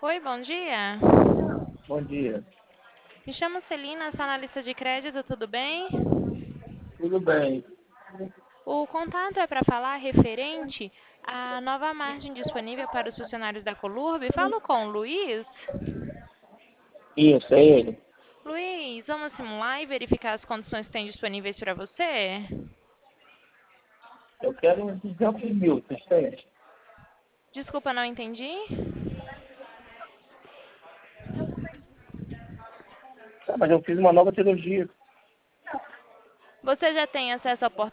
Oi, bom dia. Bom dia. Me chamo Celina, sou analista de crédito, tudo bem? Tudo bem? O contato é para falar referente à nova margem disponível para os funcionários da Colurb. Falo com o Luiz. Isso, é ele. Luiz, vamos simular e verificar as condições que tem disponíveis para você? Eu quero uns 200 mil, vocês têm? Desculpa, não entendi. Tá, mas eu fiz uma nova cirurgia. Você já tem acesso ao